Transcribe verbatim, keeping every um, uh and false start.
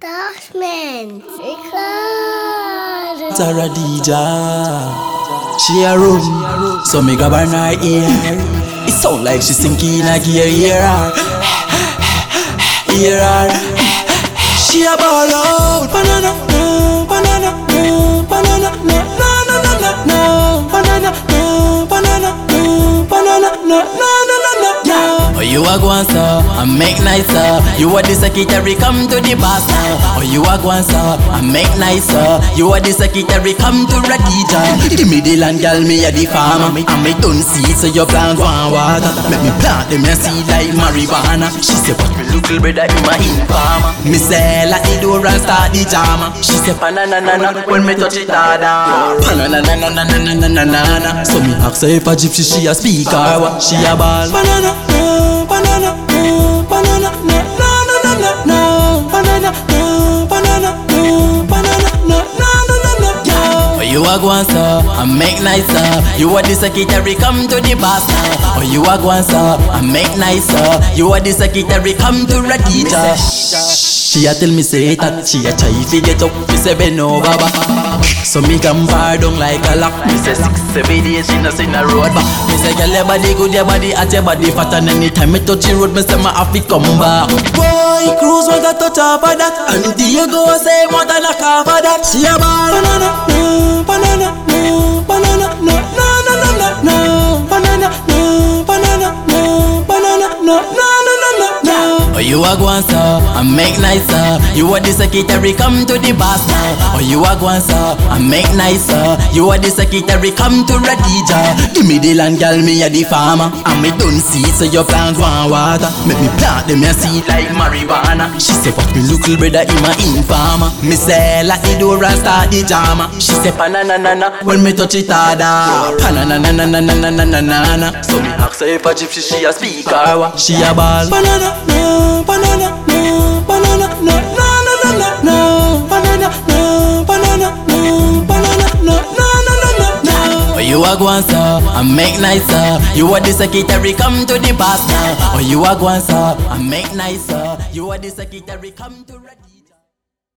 Attachment record. Tara Dija, she a room, so me grab her in her ear. It sound like she sinking in a gear. Hear her, hear her. She a ball out, banana, no, banana, no, banana, no, no, no, no, no, no, banana, no, banana, no, banana, no, no, no, no, no, no. Oh, you a go and sir, and make nicer. You are the secretary, come to the boss now. Oh, you a go and sir, and make nicer. You are the secretary, come to Radija. Give me the land, girl, me a the farmer. And me don't see, so your plant want water. Make me plant them, you see like marijuana. She say, but me little brother, him a informer. Me say, like the door and start the drama. She say, pa-na-na-na-na, when me touch it harder. Pa-na-na-na-na-na-na-na-na-na. So me ask her if a gypsy, she a speak or what? She a ball. Banana, no, banana, no, banana, no, no, no, no, no, no, banana, no, banana, no, banana, no, no, no, no, no, no. Oh, you a go and sir, and make nicer. You are the secretary, come to the boss now. Oh, you a go and sir, and make nicer. You are the secretary, come to Radija. She a tell me say that she a try fi get up. Me say bend over back, so me come far down like a lock. Me say six, seven days she no see no road back. Me say girl your body good, your body hot, your body fat, and anytime me touch the road, me say me have to come back. Boy, cruise want a touch up of that, and Diego say more than a half of that. She a ball. Banana, no, banana, no, banana, no, no, no, no, no, no, banana, no, banana, no, banana, no, no, no, no, no, no. Oh, you a go and sir, and make nicer. You are the secretary, come to the boss now. Oh, you a go and sir, and make nicer. You are the secretary, come to Radija. Give me the land, girl, me a the farmer. And me don't see, so your plants want water. Make me plant them, you see like marijuana. She say, but me little brother, him a informer. Me say, like the door and start the drama. She say, pa-na-na-na-na, when me touch it harder. Pa-na-na-na-na-na-na-na-na-na. So me ask her if a gypsy, she a speak or what? She a ball. Banana, no, banana, no, banana, no, no, no, no, no, no, banana, no, banana, no, banana, no, no, no, no, no, no. Oh, you a go and sir, and make nicer. You are the secretary, come to the boss now. Oh, you a go and sir, and make nicer. You are the secretary, come to Radija.